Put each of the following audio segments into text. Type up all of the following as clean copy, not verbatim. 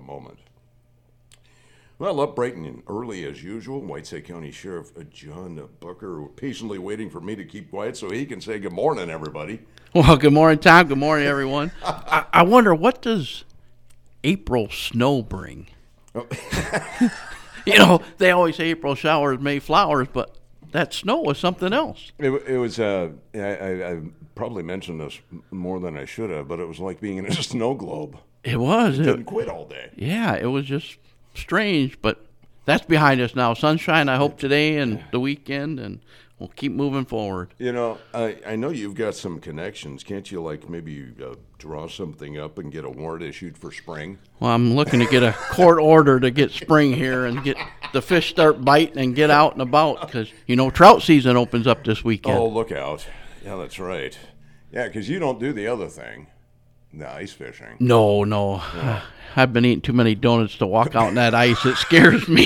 moment. Well, up bright and early as usual, Whiteside County Sheriff John Booker patiently waiting for me to keep quiet so he can say good morning, everybody. Well, good morning, Tom. Good morning, everyone. I wonder, what does April snow bring? Oh. They always say April showers, May flowers, but that snow was something else. It was, I probably mentioned this more than I should have, but it was like being in a snow globe. It was. It didn't quit all day. Yeah, it was just strange, but that's behind us now. Sunshine, I hope, today and the weekend, and we'll keep moving forward. I know you've got some connections. Can't you, maybe draw something up and get a warrant issued for spring? Well, I'm looking to get a court order to get spring here and get the fish start biting and get out and about because, trout season opens up this weekend. Oh, look out. Yeah, that's right. Yeah, because you don't do the other thing, the ice fishing. No. Yeah. I've been eating too many donuts to walk out in that ice. It scares me.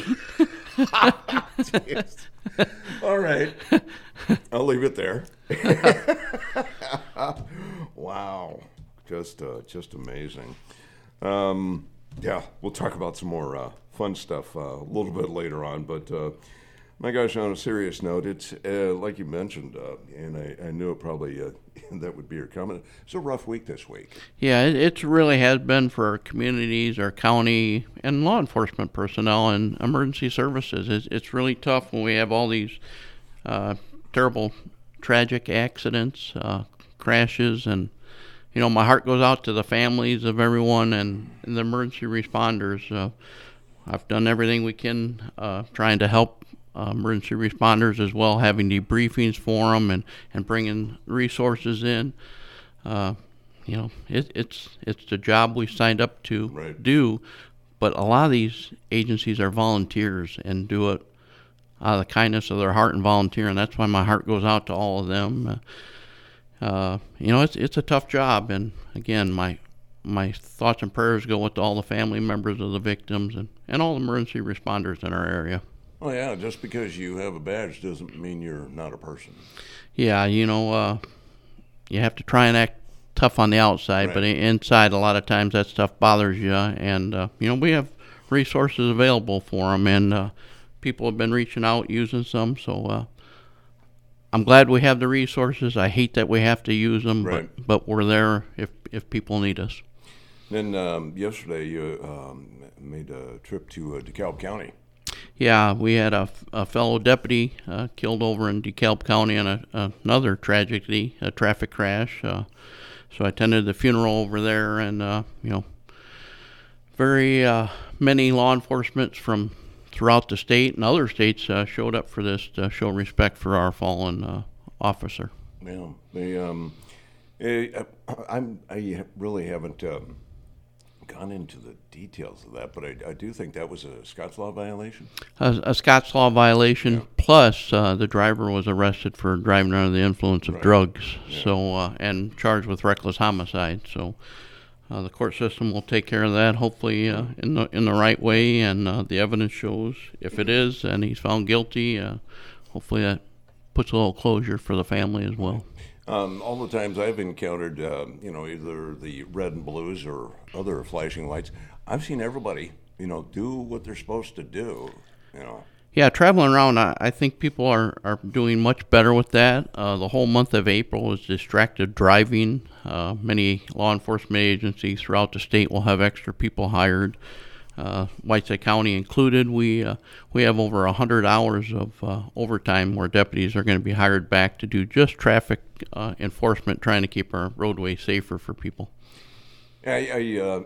All right. I'll leave it there. Wow. Just amazing. Yeah, we'll talk about some more fun stuff a little bit later on. But, my gosh, on a serious note, it's like you mentioned, and I knew it probably that would be your comment. It's a rough week this week. Yeah, it really has been for our communities, our county, and law enforcement personnel and emergency services. It's really tough when we have all these terrible, tragic accidents, crashes, and my heart goes out to the families of everyone and the emergency responders. I've done everything we can trying to help emergency responders as well, having debriefings for them and bringing resources in. It's the job we signed up to do, but a lot of these agencies are volunteers and do it out of the kindness of their heart and volunteer, and that's why my heart goes out to all of them. It's a tough job, and again, my thoughts and prayers go with all the family members of the victims and all the emergency responders in our area. Oh, yeah, just because you have a badge doesn't mean you're not a person. Yeah, you have to try and act tough on the outside, but inside a lot of times that stuff bothers you, and, we have resources available for them, and people have been reaching out using some, so I'm glad we have the resources. I hate that we have to use them, but we're there if people need us. Then yesterday you made a trip to DeKalb County. Yeah, we had a fellow deputy killed over in DeKalb County in another tragedy, a traffic crash. So I attended the funeral over there, and very many law enforcement from throughout the state and other states showed up for this to show respect for our fallen officer. Yeah, I really haven't gone into the details of that, but I do think that was a Scots law violation. A Scots law violation, plus the driver was arrested for driving under the influence of drugs, and charged with reckless homicide. So the court system will take care of that, hopefully in the right way, and the evidence shows if it is and he's found guilty, hopefully that puts a little closure for the family as well. All the times I've encountered, either the red and blues or other flashing lights, I've seen everybody, do what they're supposed to do, Yeah, traveling around, I think people are doing much better with that. The whole month of April is distracted driving. Many law enforcement agencies throughout the state will have extra people hired. Whiteside County included. We have over 100 hours of overtime where deputies are going to be hired back to do just traffic enforcement, trying to keep our roadways safer for people. I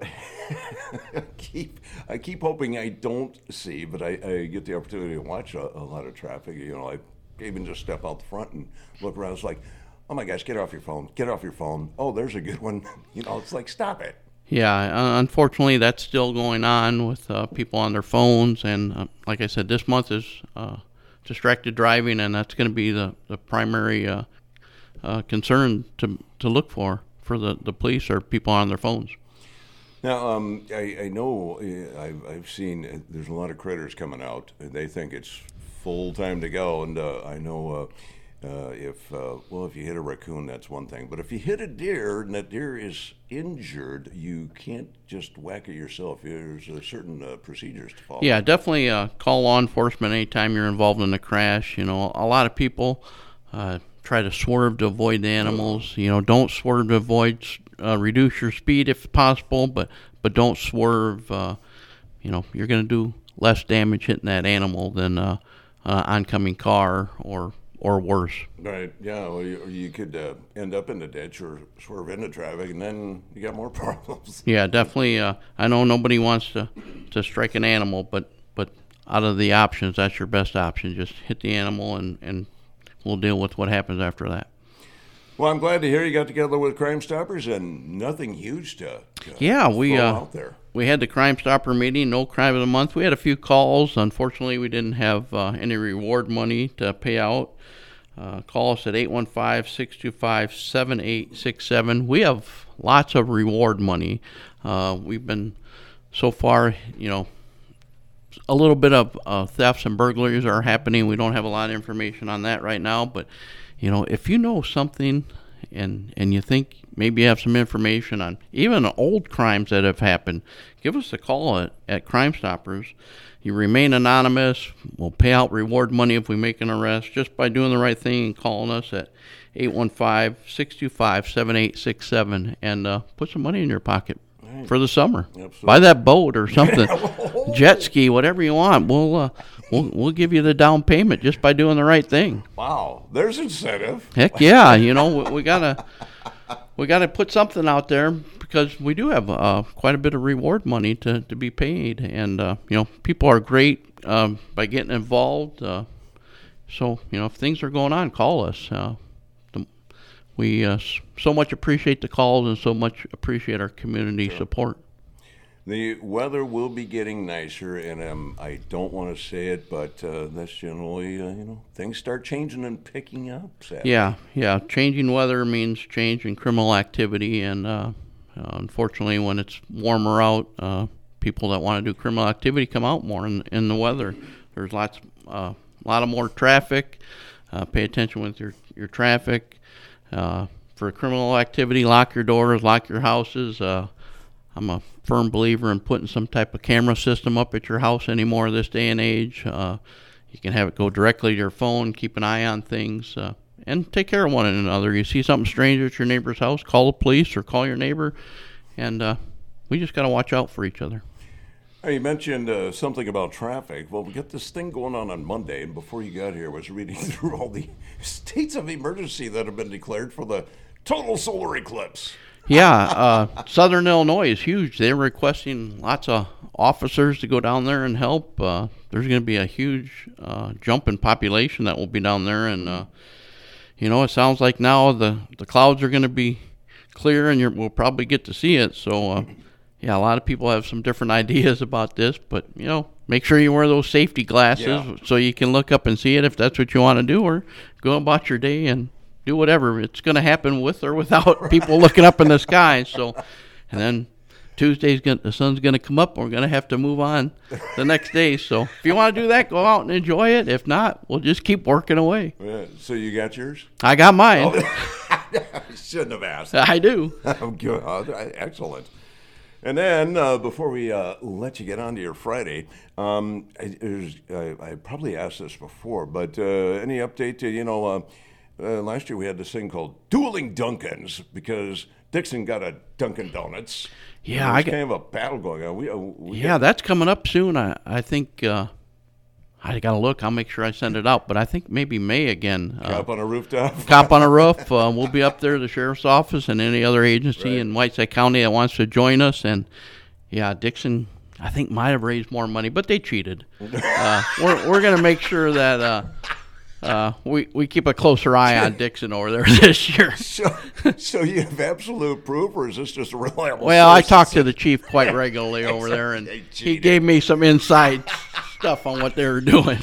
keep hoping I don't see, but I get the opportunity to watch a lot of traffic. I even just step out the front and look around. It's like, oh my gosh, get off your phone. Oh, there's a good one. It's like, stop it. Yeah, unfortunately, that's still going on with people on their phones. And like I said, this month is distracted driving, and that's going to be the primary concern to look for the police or people on their phones. Now, I know I've seen there's a lot of critters coming out. They think it's full time to go, and I know if you hit a raccoon, that's one thing. But if you hit a deer and that deer is injured, you can't just whack it yourself. There's certain procedures to follow. Yeah, definitely call law enforcement anytime you're involved in a crash. You know, a lot of people try to swerve to avoid the animals. You know, don't swerve to avoid. Reduce your speed if possible, but don't swerve. You know, you're going to do less damage hitting that animal than oncoming car or worse. Right. Yeah. Well, you could end up in the ditch or swerve into traffic, and then you got more problems. Yeah, definitely. I know nobody wants to strike an animal, but out of the options, that's your best option. Just hit the animal, and we'll deal with what happens after that. Well, I'm glad to hear you got together with Crime Stoppers and nothing huge to we throw out there. We had the Crime Stopper meeting, no crime of the month. We had a few calls. Unfortunately, we didn't have any reward money to pay out. Call us at 815-625-7867. We have lots of reward money. We've been, so far, you know, a little bit of thefts and burglaries are happening. We don't have a lot of information on that right now, but you know, if you know something and you think maybe you have some information on even old crimes that have happened, give us a call at Crime Stoppers. You remain anonymous. We'll pay out reward money if we make an arrest just by doing the right thing and calling us at 815-625-7867 and put some money in your pocket for the summer. Absolutely. Buy that boat or something, jet ski, whatever you want. We'll give you the down payment just by doing the right thing. Wow, there's incentive. Heck yeah, you know we gotta put something out there because we do have quite a bit of reward money to be paid, and you know people are great by getting involved. So you know if things are going on, call us. We so much appreciate the calls and so much appreciate our community support. The weather will be getting nicer, and I don't want to say it, but that's generally, you know, things start changing and picking up. Sadly. Yeah. Changing weather means change in criminal activity, and unfortunately, when it's warmer out, people that want to do criminal activity come out more in the weather. There's a lot of more traffic. Pay attention with your traffic. For criminal activity, lock your doors, lock your houses. I'm a firm believer in putting some type of camera system up at your house anymore this day and age. You can have it go directly to your phone, keep an eye on things, and take care of one another. You see something strange at your neighbor's house, call the police or call your neighbor, and we just got to watch out for each other. You mentioned something about traffic. Well, we got this thing going on Monday, and before you got here, I was reading through all the states of emergency that have been declared for the total solar eclipse. Yeah, Southern Illinois is huge. They're requesting lots of officers to go down there and help. There's going to be a huge jump in population that will be down there, and you know, it sounds like now the clouds are going to be clear, and we'll probably get to see it. So, yeah, a lot of people have some different ideas about this, but you know, make sure you wear those safety glasses so you can look up and see it if that's what you want to do, or go about your day and do whatever. It's going to happen with or without people looking up in the sky. So, and then the sun's going to come up, and we're going to have to move on the next day. So if you want to do that, go out and enjoy it. If not, we'll just keep working away. Yeah, so you got yours? I got mine. I shouldn't have asked. I do. Excellent. And then before we let you get on to your Friday, I probably asked this before, but any update to, last year we had this thing called Dueling Dunkins because Dixon got a Dunkin' Donuts. Yeah, there's kind of a battle going on. That's coming up soon. I think I got to look. I'll make sure I send it out. But I think maybe May again. Cop on a rooftop. Cop on a roof. We'll be up there, the sheriff's office, and any other agency in Whiteside County that wants to join us. And yeah, Dixon, I think might have raised more money, but they cheated. We're going to make sure that we keep a closer eye on Dixon over there this year. So you have absolute proof, or is this just a reliable Well, source? I talk to the chief quite regularly over there, and he gave me some inside stuff on what they were doing.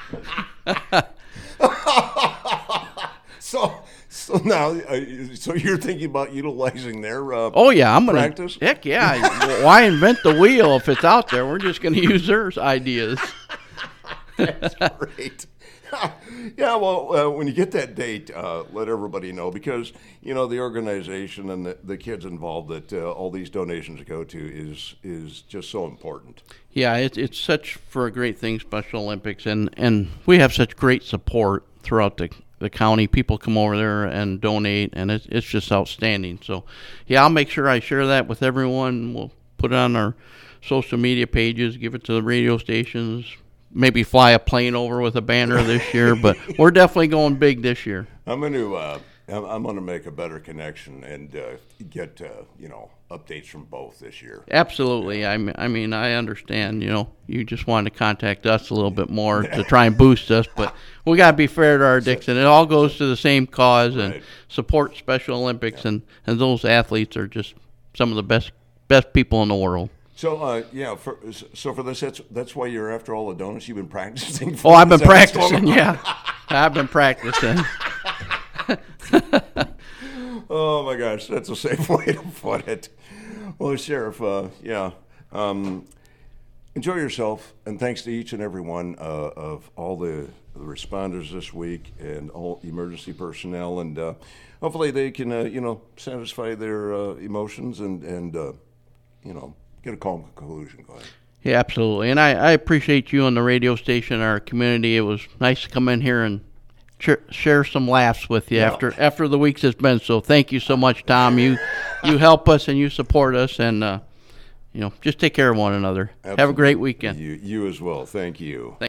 So now, so you're thinking about utilizing their I'm gonna practice? Heck yeah! Why invent the wheel if it's out there? We're just gonna use their ideas. That's great. Yeah, well, when you get that date, let everybody know because the organization and the kids involved that all these donations go to is just so important. Yeah, it's such for a great thing, Special Olympics, and we have such great support throughout the county. People come over there and donate, and it's just outstanding. So, yeah, I'll make sure I share that with everyone. We'll put it on our social media pages, give it to the radio stations, maybe fly a plane over with a banner this year. But we're definitely going big this year. I'm going to make a better connection and get updates from both this year. Absolutely. I mean, I understand. You just wanted to contact us a little bit more to try and boost us, but we got to be fair to our Dixon. It all goes to the same cause and Right. support Special Olympics, and those athletes are just some of the best people in the world. So for this, that's why you're after all the donuts. You've been practicing. Oh, I've been Is that what's going practicing. on? Yeah, I've been practicing. Oh my gosh, that's a safe way to put it. Well, Sheriff, enjoy yourself, and thanks to each and every one of all the responders this week and all emergency personnel, and hopefully they can satisfy their emotions and get a calm conclusion. Go ahead. Yeah, absolutely. And I appreciate you on the radio station, our community. It was nice to come in here and share some laughs with you Yeah. after the weeks it's been. So thank you so much, Tom. You help us and you support us, and just take care of one another. Have a great weekend. You as well. Thank you.